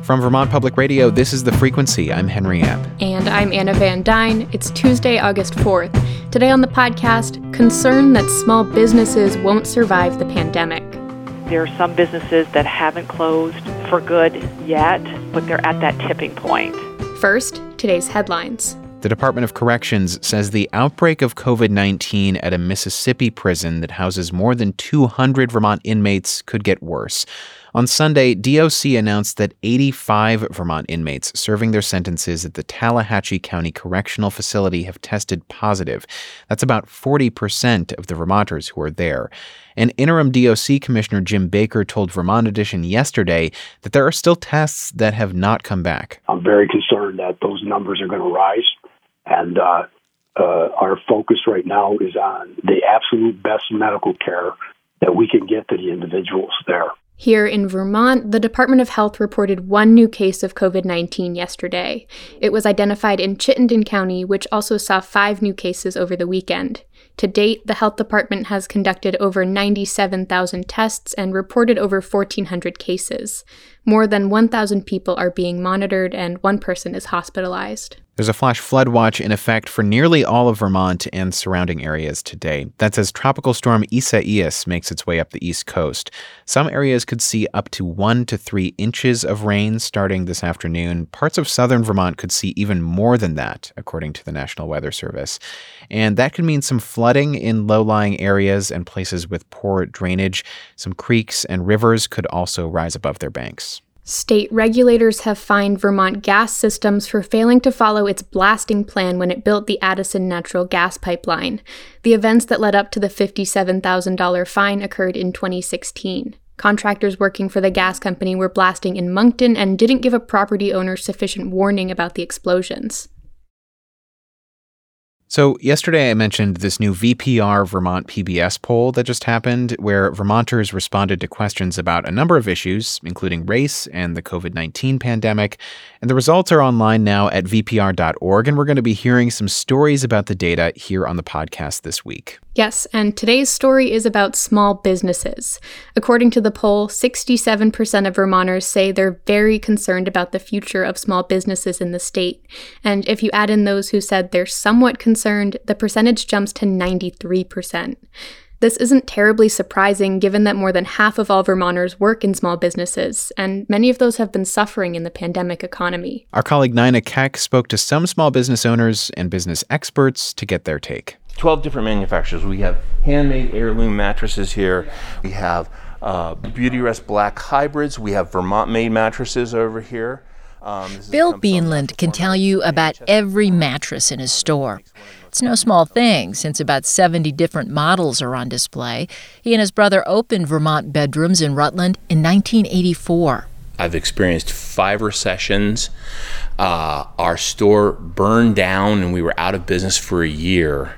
From Vermont Public Radio, this is The Frequency. I'm Henry Epp. And I'm Anna Van Dyne. It's Tuesday, August 4th. Today on the podcast, concern that small businesses won't survive the pandemic. There are some businesses that haven't closed for good yet, but they're at that tipping point. First, today's headlines. The Department of Corrections says the outbreak of COVID-19 at a Mississippi prison that houses more than 200 Vermont inmates could get worse. On Sunday, DOC announced that 85 Vermont inmates serving their sentences at the Tallahatchie County Correctional Facility have tested positive. That's about 40% of the Vermonters who are there. And interim DOC Commissioner Jim Baker told Vermont Edition yesterday that there are still tests that have not come back. I'm very concerned that those numbers are going to rise, and our focus right now is on the absolute best medical care that we can get to the individuals there. Here in Vermont, the Department of Health reported one new case of COVID-19 yesterday. It was identified in Chittenden County, which also saw 5 new cases over the weekend. To date, the health department has conducted over 97,000 tests and reported over 1,400 cases. More than 1,000 people are being monitored and 1 person is hospitalized. There's a flash flood watch in effect for nearly all of Vermont and surrounding areas today. That's as Tropical Storm Isaias makes its way up the East Coast. Some areas could see up to 1 to 3 inches of rain starting this afternoon. Parts of southern Vermont could see even more than that, according to the National Weather Service. And that could mean some flooding in low-lying areas and places with poor drainage. Some creeks and rivers could also rise above their banks. State regulators have fined Vermont Gas Systems for failing to follow its blasting plan when it built the Addison natural gas pipeline. The events that led up to the $57,000 fine occurred in 2016. Contractors working for the gas company were blasting in Moncton and didn't give a property owner sufficient warning about the explosions. So yesterday I mentioned this new VPR Vermont PBS poll that just happened, where Vermonters responded to questions about a number of issues, including race and the COVID-19 pandemic. And the results are online now at vpr.org, and we're going to be hearing some stories about the data here on the podcast this week. Yes, and today's story is about small businesses. According to the poll, 67% of Vermonters say they're very concerned about the future of small businesses in the state. And if you add in those who said they're somewhat concerned, the percentage jumps to 93%. This isn't terribly surprising given that more than half of all Vermonters work in small businesses, and many of those have been suffering in the pandemic economy. Our colleague Nina Keck spoke to some small business owners and business experts to get their take. 12 different manufacturers. We have handmade heirloom mattresses here. We have Beautyrest Black Hybrids. We have Vermont-made mattresses over here. Bill Beanland can tell you about every mattress in his store. It's no small thing, since about 70 different models are on display. He and his brother opened Vermont Bedrooms in Rutland in 1984. I've experienced 5 recessions. Our store burned down and we were out of business for a year.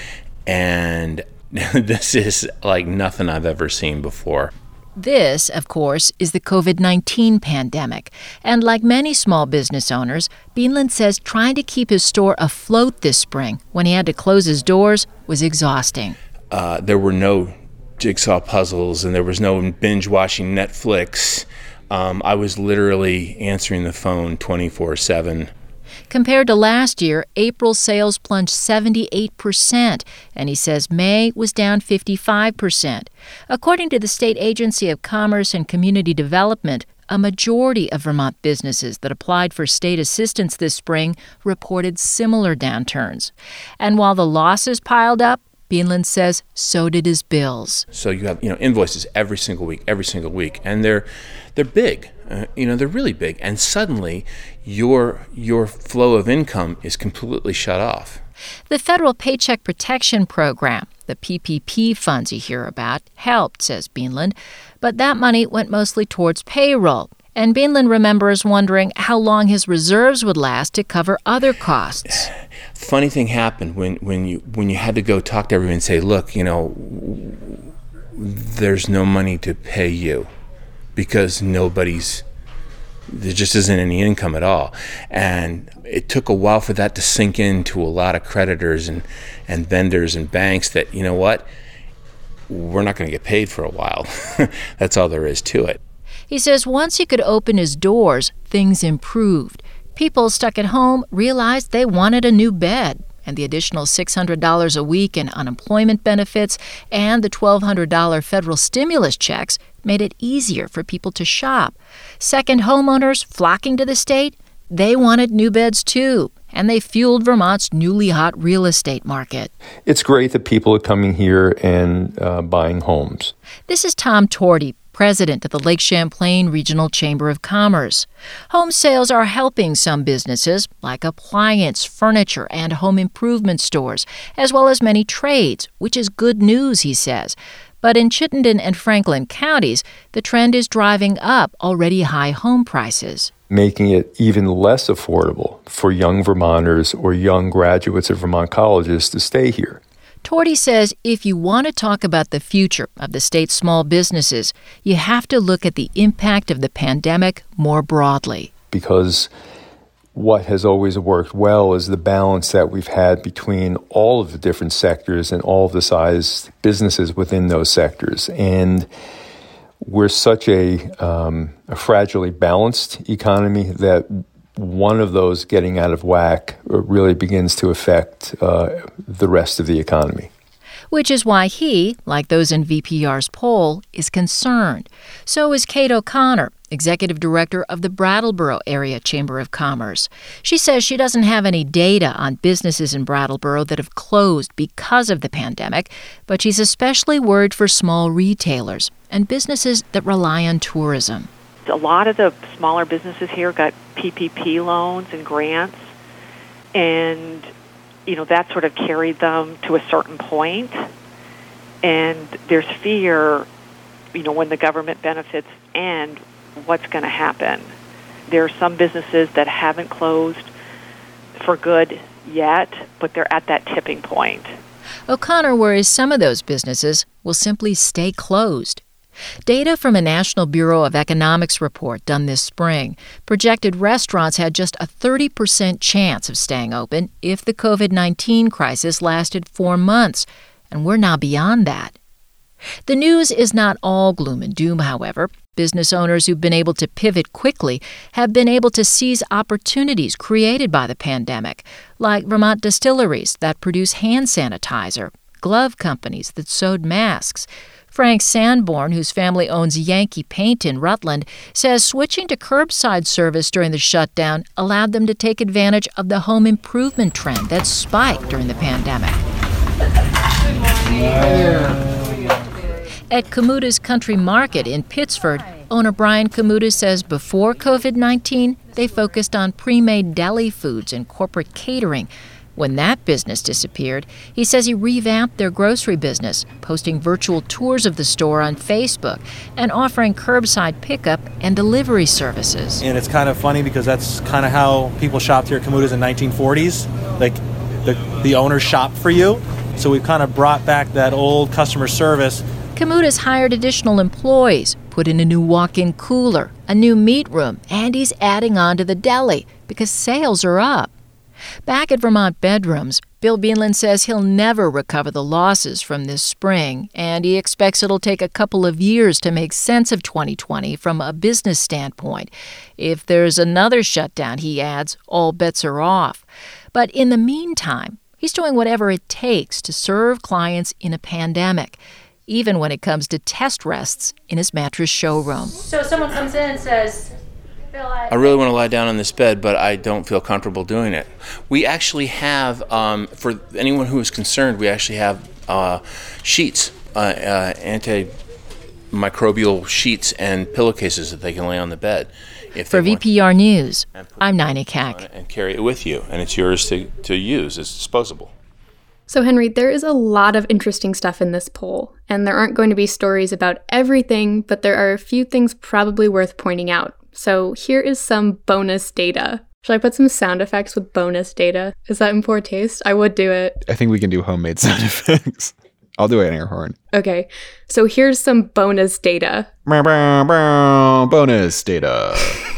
And this is like nothing I've ever seen before. This, of course, is the COVID-19 pandemic. And like many small business owners, Beanland says trying to keep his store afloat this spring when he had to close his doors was exhausting. There were no jigsaw puzzles and there was no binge-watching Netflix. I was literally answering the phone 24/7. Compared to last year, April's sales plunged 78%, and he says May was down 55%. According to the State Agency of Commerce and Community Development, a majority of Vermont businesses that applied for state assistance this spring reported similar downturns. And while the losses piled up, Beanland says so did his bills. So you have, invoices every single week, and they're big. They're really big. And suddenly your flow of income is completely shut off. The Federal Paycheck Protection Program, the PPP funds you hear about, helped, says Beanland, but that money went mostly towards payroll. And Beanland remembers wondering how long his reserves would last to cover other costs. Funny thing happened when you had to go talk to everyone and say, look, there's no money to pay you because there just isn't any income at all. And it took a while for that to sink into a lot of creditors and vendors and banks that, we're not going to get paid for a while. That's all there is to it. He says once he could open his doors, things improved. People stuck at home realized they wanted a new bed, and the additional $600 a week in unemployment benefits and the $1,200 federal stimulus checks made it easier for people to shop. Second homeowners flocking to the state, they wanted new beds too, and they fueled Vermont's newly hot real estate market. It's great that people are coming here and buying homes. This is Tom Torty, president of the Lake Champlain Regional Chamber of Commerce. Home sales are helping some businesses, like appliance, furniture, and home improvement stores, as well as many trades, which is good news, he says. But in Chittenden and Franklin counties, the trend is driving up already high home prices, making it even less affordable for young Vermonters or young graduates of Vermont colleges to stay here. Torty says if you want to talk about the future of the state's small businesses, you have to look at the impact of the pandemic more broadly. Because what has always worked well is the balance that we've had between all of the different sectors and all of the size businesses within those sectors. And we're such a fragilely balanced economy that one of those getting out of whack really begins to affect the rest of the economy. Which is why he, like those in VPR's poll, is concerned. So is Kate O'Connor, executive director of the Brattleboro Area Chamber of Commerce. She says she doesn't have any data on businesses in Brattleboro that have closed because of the pandemic, but she's especially worried for small retailers and businesses that rely on tourism. A lot of the smaller businesses here got PPP loans and grants, and that sort of carried them to a certain point. And there's fear, when the government benefits end, what's going to happen. There are some businesses that haven't closed for good yet, but they're at that tipping point. O'Connor worries some of those businesses will simply stay closed. Data from a National Bureau of Economics report done this spring projected restaurants had just a 30% chance of staying open if the COVID-19 crisis lasted 4 months, and we're now beyond that. The news is not all gloom and doom, however. Business owners who've been able to pivot quickly have been able to seize opportunities created by the pandemic, like Vermont distilleries that produce hand sanitizer, glove companies that sewed masks. Frank Sanborn, whose family owns Yankee Paint in Rutland, says switching to curbside service during the shutdown allowed them to take advantage of the home improvement trend that spiked during the pandemic. At Kamuta's Country Market in Pittsford, owner Brian Kamuta says before COVID-19, they focused on pre-made deli foods and corporate catering. When that business disappeared, he says he revamped their grocery business, posting virtual tours of the store on Facebook and offering curbside pickup and delivery services. And it's kind of funny because that's kind of how people shopped here at Kamuta's in 1940s. Like the owners shopped for you. So we've kind of brought back that old customer service. Kamuta's hired additional employees, put in a new walk-in cooler, a new meat room, and he's adding on to the deli because sales are up. Back at Vermont Bedrooms, Bill Beanland says he'll never recover the losses from this spring, and he expects it'll take a couple of years to make sense of 2020 from a business standpoint. If there's another shutdown, he adds, all bets are off. But in the meantime, he's doing whatever it takes to serve clients in a pandemic, even when it comes to test rests in his mattress showroom. So someone comes in and says, I really want to lie down on this bed, but I don't feel comfortable doing it. We actually have, for anyone who is concerned, we actually have sheets, antimicrobial sheets and pillowcases that they can lay on the bed. For VPR News, I'm Nina Kack. And carry it with you, and it's yours to use. It's disposable. So, Henry, there is a lot of interesting stuff in this poll, and there aren't going to be stories about everything, but there are a few things probably worth pointing out. So here is some bonus data. Should I put some sound effects with bonus data? Is that in poor taste? I would do it. I think we can do homemade sound effects. I'll do it in air horn. Okay, so here's some bonus data. Bonus data.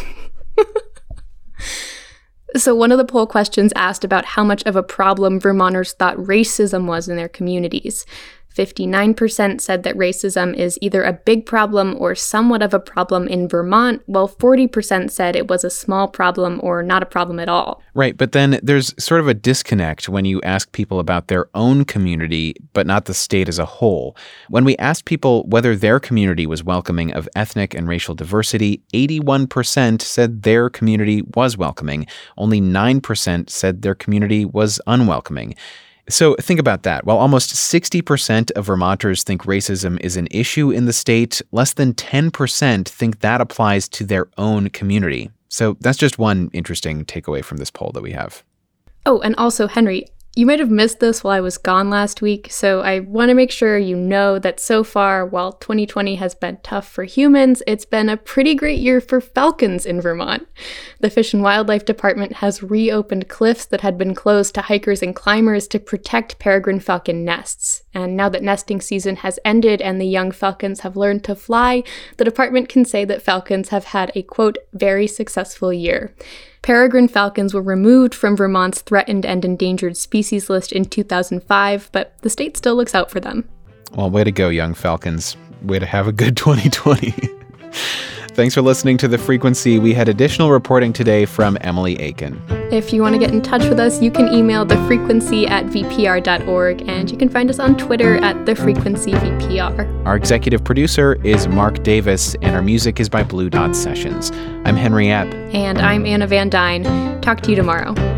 So one of the poll questions asked about how much of a problem Vermonters thought racism was in their communities. 59% said that racism is either a big problem or somewhat of a problem in Vermont, while 40% said it was a small problem or not a problem at all. Right, but then there's sort of a disconnect when you ask people about their own community, but not the state as a whole. When we asked people whether their community was welcoming of ethnic and racial diversity, 81% said their community was welcoming. Only 9% said their community was unwelcoming. So think about that. While almost 60% of Vermonters think racism is an issue in the state, less than 10% think that applies to their own community. So that's just one interesting takeaway from this poll that we have. Oh, and also, Henry, you might have missed this while I was gone last week, so I want to make sure you know that so far, while 2020 has been tough for humans, it's been a pretty great year for falcons in Vermont. The Fish and Wildlife Department has reopened cliffs that had been closed to hikers and climbers to protect peregrine falcon nests. And now that nesting season has ended and the young falcons have learned to fly, the department can say that falcons have had a, quote, very successful year. Peregrine falcons were removed from Vermont's threatened and endangered species list in 2005, but the state still looks out for them. Well, way to go, young falcons. Way to have a good 2020. Thanks for listening to The Frequency. We had additional reporting today from Emily Aiken. If you want to get in touch with us, you can email thefrequency@vpr.org, and you can find us on Twitter @thefrequencyvpr. Our executive producer is Mark Davis, and our music is by Blue Dot Sessions. I'm Henry Epp. And I'm Anna Van Dyne. Talk to you tomorrow.